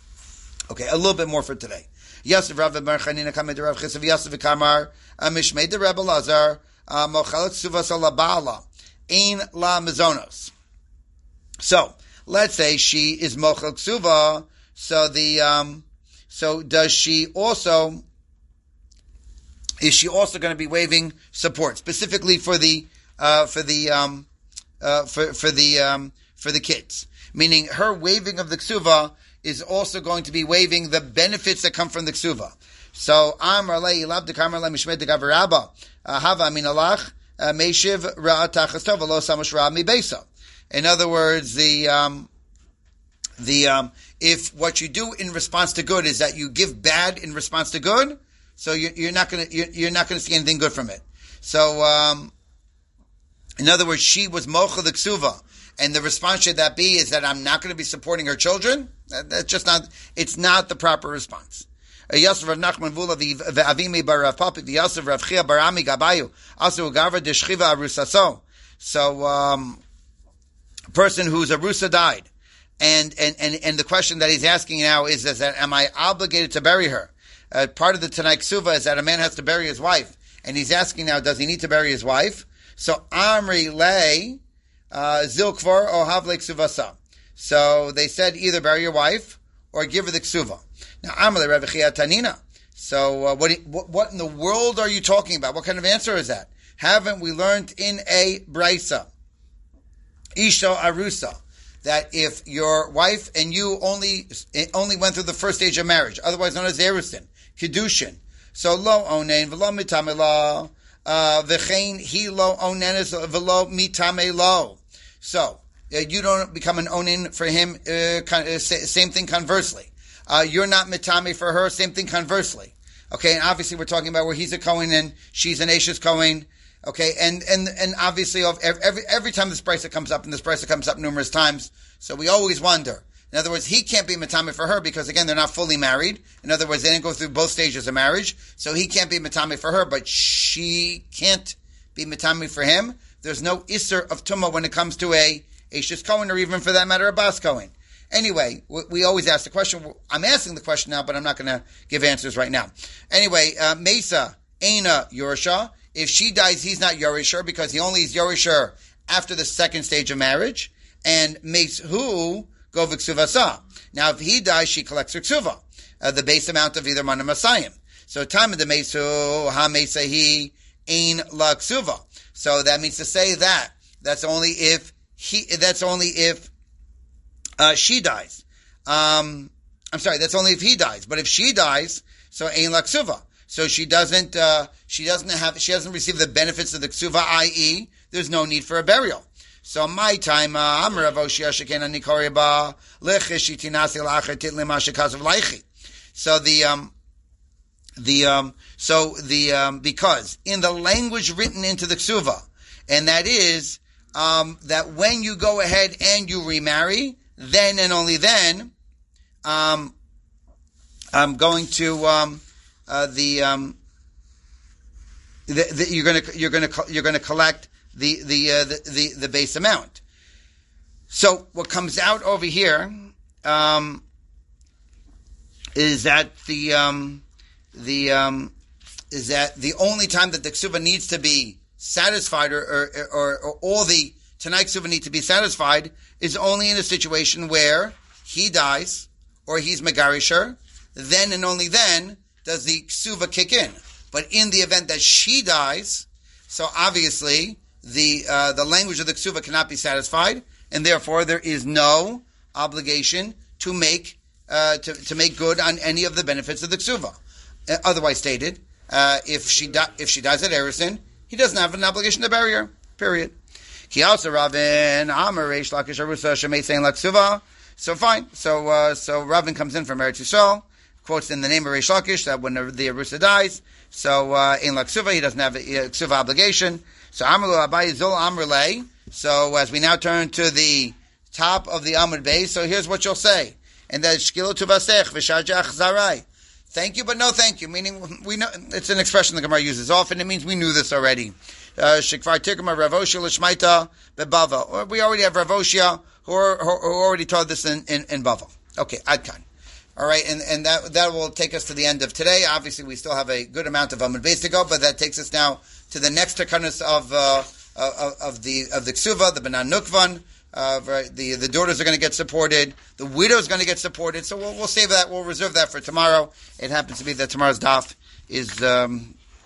Okay, a little bit more for today. Yosef Rav Bar Chanina Kamed Rav Chisav Yosef Kamar Mishmei de Rebbe Lazar Mochalet Ksuva Salabala Ein La Mizonos. So let's say she is mochel ksuva. So does she also? Is she also going to be waiving support specifically for the kids? Meaning her waiving of the ksuva is also going to be waiving the benefits that come from the ksuva. So Amar le Ilab de Kamar le Mishmed de Gavaraba Hava Min Alach Meishiv Ra'atachas Tov Lo Samash Ra Mi Beisa. In other words, if what you do in response to good is that you give bad in response to good, so you're not going to see anything good from it. So, in other words, she was mocha the ksuva, and the response should that be is that I'm not going to be supporting her children. That's just not. It's not the proper response. Yosef Rav Nachman Vula v'Avimi bar Rav Papi v'Yosef Rav Chia bar Ami Gabayu also Gavra deshchiva arusaso. So, a person whose arusa died, And the question that he's asking now is that, am I obligated to bury her? Part of the Tanai Ksuva is that a man has to bury his wife. And he's asking now, does he need to bury his wife? So, Amri lei, zilkvar o havle ksuvasa. So, they said either bury your wife or give her the ksuva. Now, Amri Rebbe Chia Tanina. So, what in the world are you talking about? What kind of answer is that? Haven't we learned in a brisa, Isha Arusa, that if your wife and you only went through the first stage of marriage, otherwise known as Erusin, Kiddushin, so lo onen v'lo mitame lo, v'chein hi lo onenes v'lo mitame lo. So, you don't become an onen for him, same thing conversely. You're not mitame for her, same thing conversely. Okay, and obviously we're talking about where he's a Kohen and she's an Ashes Kohen. Okay, and obviously every time this brisa comes up, and this brisa comes up numerous times, so we always wonder. In other words, he can't be matame for her because, again, they're not fully married. In other words, they didn't go through both stages of marriage, so he can't be matame for her, but she can't be matame for him. There's no isser of tumah when it comes to a Ashes Kohen, or even for that matter, a Bas Kohen. Anyway, we always ask the question. I'm asking the question now, but I'm not going to give answers right now. Anyway, Mesa, Eina, Yorusha. If she dies, he's not Yorisher because he only is Yorisher after the second stage of marriage. And Meishu go v'ksuvasa. Now, if he dies, she collects her ksuva, the base amount of either manam masayim. So, time of the Meishu ha Meisahi ein la ksuva. So that means to say that that's only if she dies. That's only if he dies. But if she dies, so ein la ksuva. So she doesn't receive the benefits of the ksuva, i.e., there's no need for a burial. So my time, because in the language written into the ksuva, and that is, that when you go ahead and you remarry, then and only then, I'm going to, you're going to collect the base amount. So what comes out over here is that the only time that the ksuva needs to be satisfied, or all the Tanai ksuva need to be satisfied, is only in a situation where he dies or he's megarisher. Then and only then does the ksuva kick in. But in the event that she dies, so obviously the language of the ksuva cannot be satisfied, and therefore there is no obligation to make good on any of the benefits of the ksuva. Otherwise stated, if she dies at Erusin, he doesn't have an obligation to bury her. Period. He also Ravin Amar Reish Lakish Arusa Shemei saying Laksuva. So fine. So Ravin comes in from Eretz Yisrael, quotes in the name of Reish Lakish that when the Arusa dies, so in Laksuva he doesn't have a Ksuva obligation. So Amrlu Abai Zul Amrlei. So as we now turn to the top of the Amud Beis, so here's what you'll say, and that Shkilu Tuvasech V'Shajach Zarai. Thank you, but no thank you. Meaning, we know it's an expression the Gemara uses often. It means we knew this already. Shekvar Tikma Ravoshia L'Shmaita Bebava. We already have Ravoshia who already taught this in Bava. Okay, Adkan. All right, and that will take us to the end of today. Obviously, we still have a good amount of Amud Beis to go, but that takes us now to the next takanas of the Ksuva, the Banan Nukvan. The daughters are going to get supported. The widow is going to get supported. So we'll save that. We'll reserve that for tomorrow. It happens to be that tomorrow's daf is the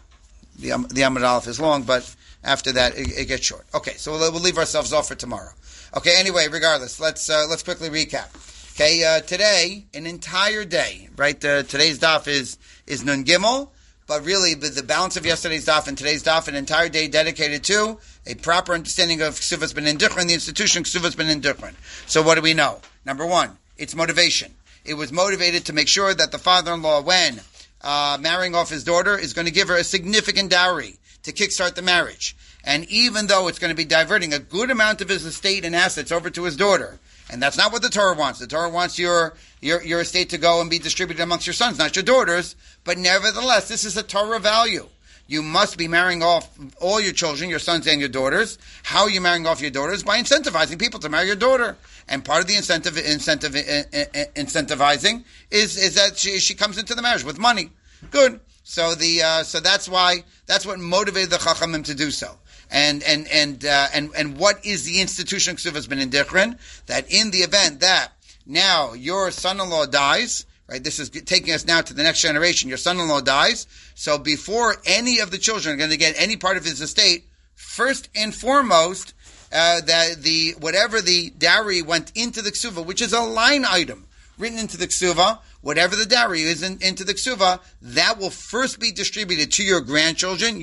Amud Aleph is long, but after that it gets short. Okay, so we'll leave ourselves off for tomorrow. Okay. Anyway, regardless, let's quickly recap. Okay, today an entire day. Right, today's daf is Nun Gimel. But really, the balance of yesterday's daf and today's daf, an entire day dedicated to a proper understanding of Ksuvas B'nai Duchran, the institution Ksuvas B'nai Duchran. So what do we know? Number one, it's motivation. It was motivated to make sure that the father-in-law, when marrying off his daughter, is going to give her a significant dowry to kickstart the marriage. And even though it's going to be diverting a good amount of his estate and assets over to his daughter, and that's not what the Torah wants. The Torah wants your estate to go and be distributed amongst your sons, not your daughters. But nevertheless, this is a Torah value you must be marrying off all your children, your sons and your daughters. How are you marrying off your daughters? By incentivizing people to marry your daughter. And part of the incentivizing is that she comes into the marriage with money. Good. So that's what motivated the Chachamim to do so. And what is the institution of Ksuvas ben Indichrin? That in the event that now your son-in-law dies, right? This is taking us now to the next generation. Your son-in-law dies, so before any of the children are going to get any part of his estate, first and foremost, that whatever the dowry went into the ksuva, which is a line item written into the ksuva, whatever the dowry is into the ksuva, that will first be distributed to your grandchildren,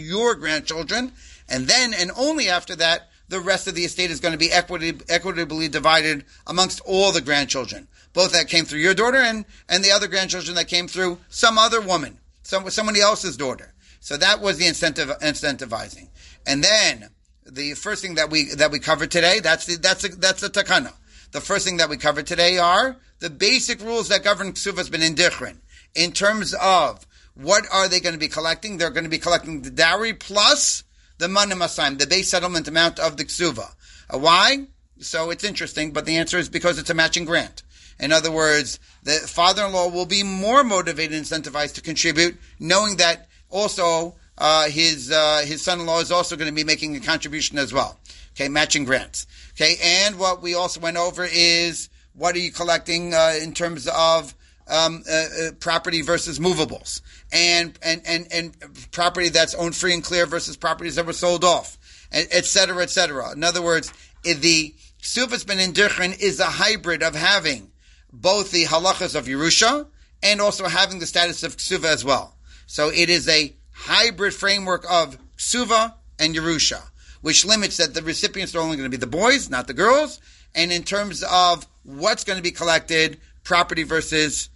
and then and only after that, the rest of the estate is going to be equitably divided amongst all the grandchildren, both that came through your daughter and the other grandchildren that came through some other woman, somebody else's daughter. So that was the incentivizing. And then the first thing that we covered today, that's the takana. The first thing that we covered today are the basic rules that govern Ksuvas ben Indichrin in terms of what are they going to be collecting. They're going to be collecting the dowry plus the manim asayim, the base settlement amount of the ksuva. Why? So it's interesting, but the answer is because it's a matching grant. In other words, the father-in-law will be more motivated and incentivized to contribute, knowing that also his son-in-law is also going to be making a contribution as well. Okay, matching grants. Okay, and what we also went over is what are you collecting in terms of property versus movables, and property that's owned free and clear versus properties that were sold off, et cetera, et cetera. In other words, the Ksuvas ben Indichrin is a hybrid of having both the halachas of Yerusha and also having the status of Ksuva as well. So it is a hybrid framework of Ksuva and Yerusha, which limits that the recipients are only going to be the boys, not the girls, and in terms of what's going to be collected, property versus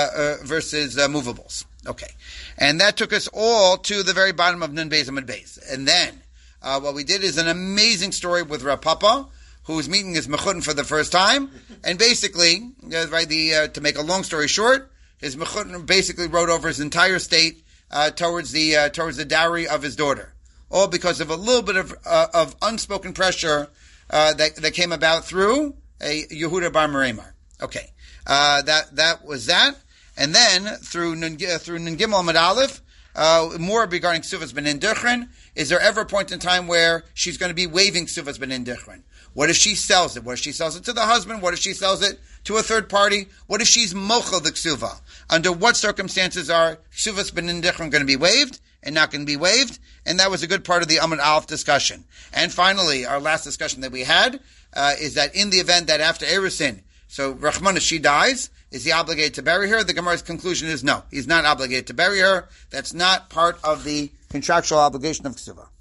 movables. Okay. And that took us all to the very bottom of Nun Beis Amud Beis. And then, what we did is an amazing story with Rav Papa, who was meeting his mechutin for the first time. And basically, to make a long story short, his mechutin basically wrote over his entire estate, towards the dowry of his daughter. All because of a little bit of unspoken pressure, that came about through a Yehuda Bar Meremar. Okay. That was that. And then, through Nun Gimel Amud Aleph, more regarding Ksuvas ben Indichrin. Is there ever a point in time where she's going to be waiving Ksuvas ben Indichrin? What if she sells it? What if she sells it to the husband? What if she sells it to a third party? What if she's mochel the Ksuva? Under what circumstances are Ksuvas ben Indichrin going to be waived and not going to be waived? And that was a good part of the Amud Aleph discussion. And finally, our last discussion that we had is that in the event that after Erusin, so Rachmana, she dies, is he obligated to bury her? The Gemara's conclusion is no. He's not obligated to bury her. That's not part of the contractual obligation of Ksuva.